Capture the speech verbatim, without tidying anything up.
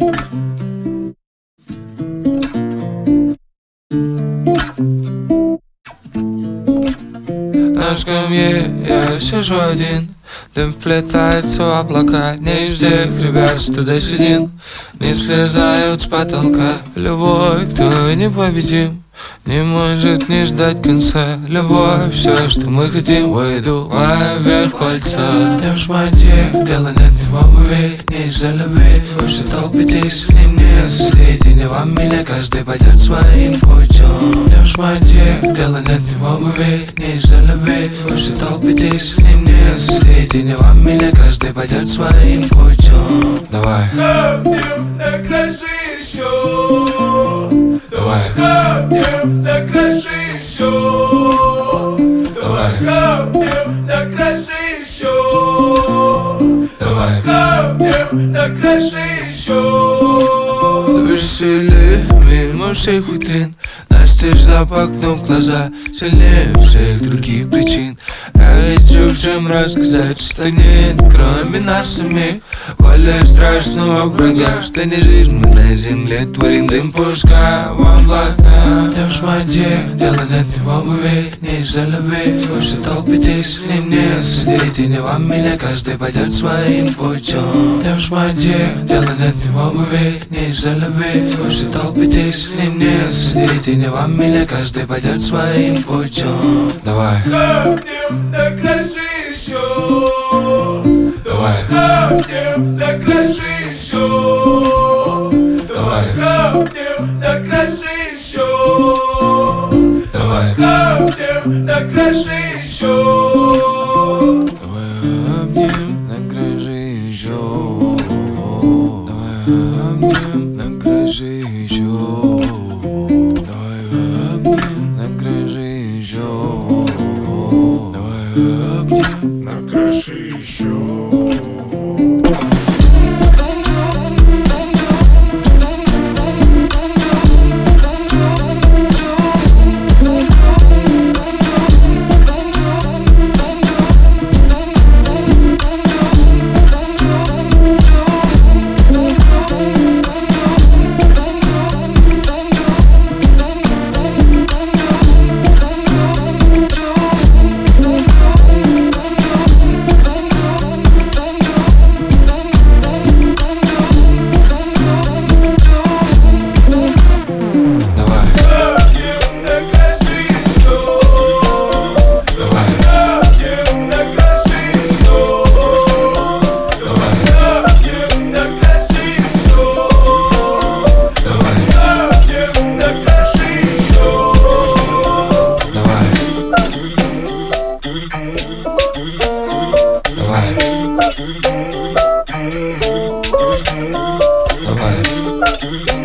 На скамье я сижу один, дым вплетается в облака. Не из тех ребят, что до седин не слезают с потолка. Любой, кто непобедим, не может не ждать конца. Любовь, все, что мы хотим. Выйду вверх кольца. Не в шмате, дело нет ни в обуви, не из-за любви. Вы все толпитесь, к ним не осудите. Не вам меня, каждый пойдет своим путем. Не в шмате, дело нет ни в обуви, не из-за любви. Вы все толпитесь, к ним не осудите. Не вам меня, каждый пойдет своим путем. Давай Хапнем на краше еще. Давай Хапнем на краше еще. Давай Хапнем на краше еще. Давай Хапнем на краше еще. Веселье мимо всех витрин, настежь запах окном глаза, сильнее всех других причин. Я хочу всем рассказать, что нет, кроме нас самих, более страшного врага, что не жизнь мы на земле творим, дым пуска в облака. Не в шмате, дело нет ни в обуви, не из-за любви. Вы все толпитесь, к ним не осудите. Не вам меня, каждый пойдет своим путем. Не в шмате, дело нет ни в обуви, не из-за любви. Вы все толпитесь, к ним не осудите. Не вам меня, каждый пойдет своим путем. Давай Хапнем на краше еще. Давай Хапнем на краше еще. Давай Хапнем на краше еще. Давай Хапнем на краше еще. Давай обнем на краже еще. Давай обнем на краже еще. Давай обнем на краже еще. Давай обнем На краше еще. Давай